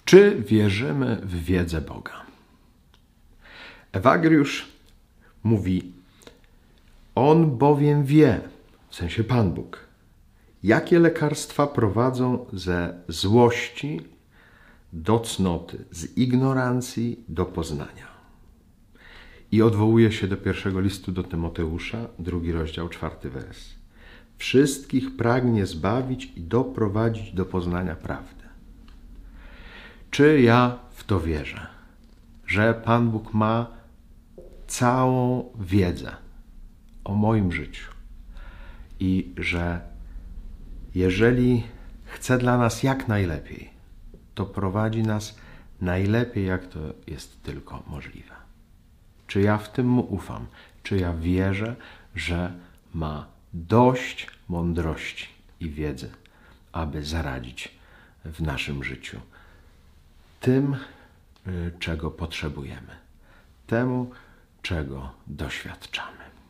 Czy wierzymy w wiedzę Boga? Ewagriusz mówi: On bowiem wie, w sensie Pan Bóg, jakie lekarstwa prowadzą ze złości do cnoty, z ignorancji do poznania. I odwołuje się do pierwszego listu do Tymoteusza, 2 rozdział, 4 wers. Wszystkich pragnie zbawić i doprowadzić do poznania prawdy. Czy ja w to wierzę, że Pan Bóg ma całą wiedzę o moim życiu i że jeżeli chce dla nas jak najlepiej, to prowadzi nas najlepiej, jak to jest tylko możliwe? Czy ja w tym mu ufam? Czy ja wierzę, że ma dość mądrości i wiedzy, aby zaradzić w naszym życiu tym, czego potrzebujemy, temu, czego doświadczamy?